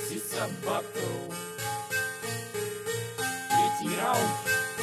Укуси собаку. Третий раунд.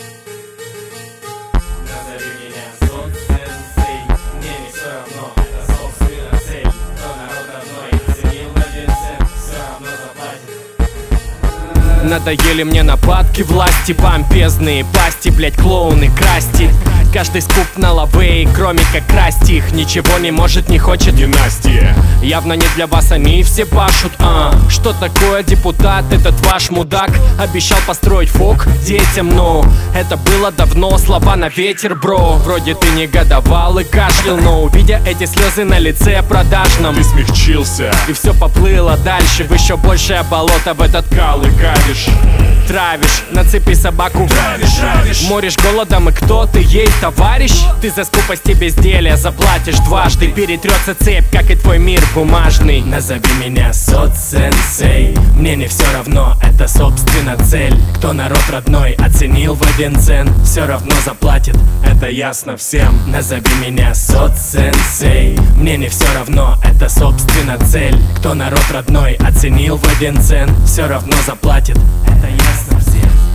Назови меня соцсенсей, мне не все равно, это собственно цель. Кто народ родной, ценил в один цент, все равно заплатит. Надоели мне нападки власти, помпезные пасти, блять, клоуны, красти. Каждый скуп на лавей, кроме как красть их. Ничего не может, не хочет династия. Явно не для вас, они все пашут. Что такое депутат, этот ваш мудак? Обещал построить фок детям, но это было давно, слова на ветер, бро. Вроде ты негодовал и кашлял, но увидя эти слезы на лице продажном, Ты смягчился, и все поплыло дальше в еще большее болото, в этот кал и кавиш. Травишь, на цепи собаку травишь. моришь голодом, и кто ты ей, товарищ? Ты за скупость и безделье заплатишь дважды. Перетрется цепь, как и твой мир бумажный. Назови меня соцсенсей, мне не все равно, это собственно цель. Кто народ родной оценил в один цент, все равно заплатит, это ясно всем. Назови меня соцсенсей, мне не все равно, это собственно цель. Кто народ родной оценил в один цент, все равно заплатит, это ясно всем.